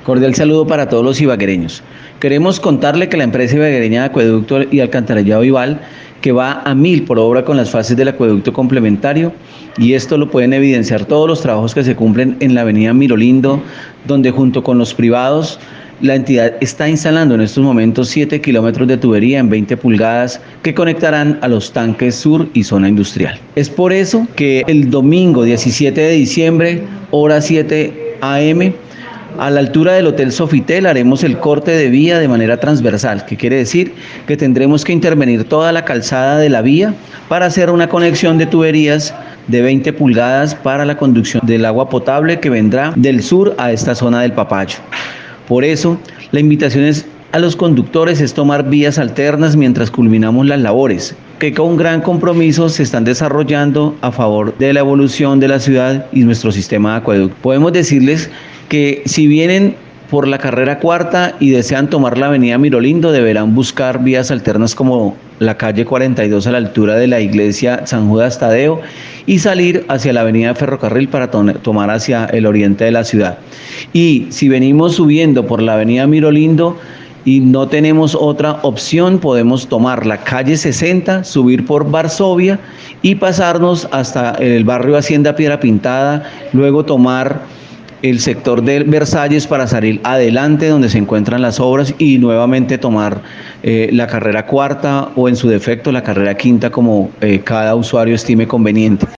Cordial saludo para todos los ibaguereños. Queremos contarle que la empresa ibaguereña de acueducto y alcantarillado Ival, que va a 1000 por obra con las fases del acueducto complementario, y esto lo pueden evidenciar todos los trabajos que se cumplen en la avenida Mirolindo, donde junto con los privados la entidad está instalando en estos momentos 7 kilómetros de tubería en 20 pulgadas que conectarán a los tanques sur y zona industrial. Es por eso que el domingo 17 de diciembre, hora 7 a.m., a la altura del Hotel Sofitel haremos el corte de vía de manera transversal, que quiere decir que tendremos que intervenir toda la calzada de la vía para hacer una conexión de tuberías de 20 pulgadas para la conducción del agua potable que vendrá del sur a esta zona del Papayo. Por eso, la invitación a los conductores es tomar vías alternas mientras culminamos las labores, que con gran compromiso se están desarrollando a favor de la evolución de la ciudad y nuestro sistema de acueducto. Podemos decirles que si vienen por la carrera cuarta y desean tomar la avenida Mirolindo, deberán buscar vías alternas como la calle 42 a la altura de la iglesia San Judas Tadeo y salir hacia la avenida Ferrocarril para tomar hacia el oriente de la ciudad. Y si venimos subiendo por la avenida Mirolindo y no tenemos otra opción, podemos tomar la calle 60, subir por Varsovia y pasarnos hasta el barrio Hacienda Piedra Pintada, luego tomar el sector de Versalles para salir adelante donde se encuentran las obras y nuevamente tomar la carrera cuarta o en su defecto la carrera quinta como cada usuario estime conveniente.